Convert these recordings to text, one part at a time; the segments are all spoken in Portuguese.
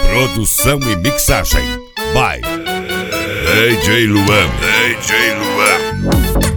Produção e mixagem by DJ Luan. DJ Luan.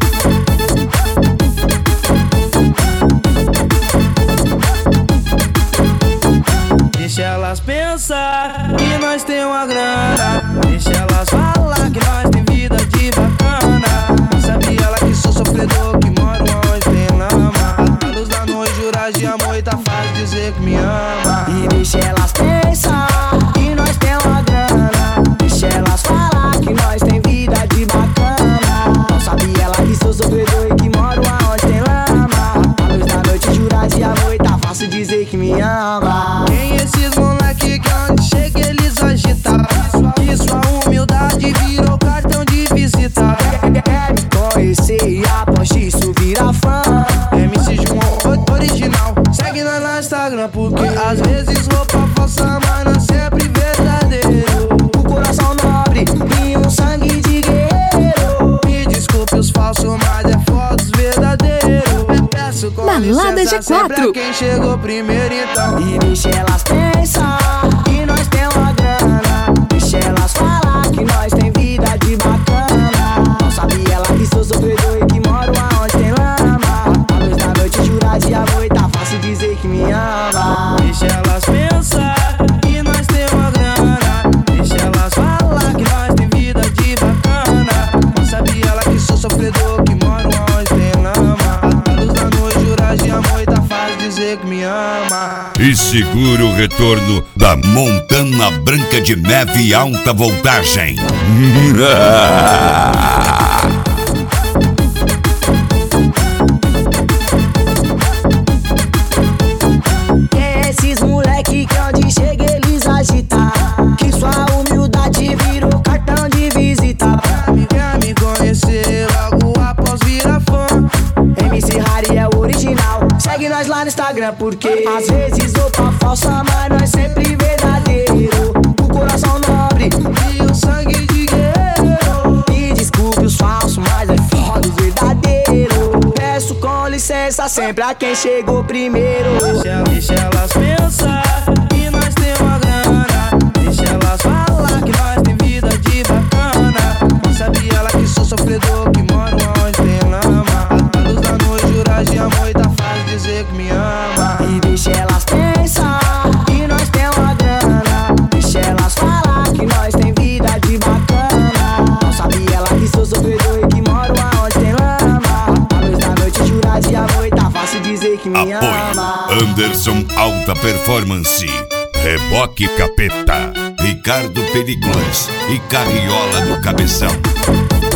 Deixa elas pensar que nós tem uma grana. Deixa elas falar que nós tem vida de bacana. Sabia ela que sou sofredor, que moro onde tem lama. A luz da noite, juras de amor e tá fácil dizer que me ama. E deixa elas pensar que nós tem uma grana. Deixa elas falar que nós tem vida de bacana. Não sabia ela que sou sofredor e que moro onde tem lama. A luz da noite, juras de amor e tá fácil dizer que me ama. Tem esses moleque que onde chega eles agitam. Que sua humildade virou cartão de visita. Quer me conhecer e após isso vira fã. MC João original, segue nós no Instagram. Porque às vezes roupa falsa, mas não é sempre verdadeiro. O coração nobre e um sangue de guerreiro. Me desculpe os falsos, mas é fotos verdadeiros. Peço com Balada licença sempre G4. a quem chegou primeiro então. E deixa elas pensar que nós tem uma grana. Deixa elas falar que nós tem vida de bacana. Não sabia ela que sou sofredor e que moro aonde tem lama. A luz da noite, jurar de amor e tá fácil dizer que me ama. Deixa elas pensar que nós tem uma grana. Deixa elas falar que nós tem vida de bacana. Não sabia ela que sou sofredor, que moro onde tem lama. A luz da noite, juras de amor e tá fácil dizer que me ama. E segura o retorno da Montana Branca de Neve Alta Voltagem. Esses moleque que onde chega eles agitam. Que sua humildade virou cartão de visita. Quer me conhecer logo após virar fã. MC Harry é o original. Segue nós lá no Instagram, porque às vezes roupa falsa, mas nós sempre verdadeiro. O coração nobre E o sangue de guerreiro. e desculpe os falsos, mas é foda os verdadeiros. Peço com licença sempre a quem chegou primeiro. Deixa elas pensar que nós tem uma grana. Deixa elas falar que nós tem vida de bacana. Não sabia ela que sou sofredor, que moro onde tem lama. A luz da noite, juras de amor e tá fácil dizer que me ama. E deixa elas pensar que nós tem uma grana. Deixa elas falar que nós tem vida de bacana. Não sabia ela que sou sofredor e que moro aonde tem lama. A luz da noite, jurar de amor e tá fácil dizer que me ama. Apoio Anderson Alta Performance, Reboque Capeta, Ricardo Pericles e Carriola do Cabeção.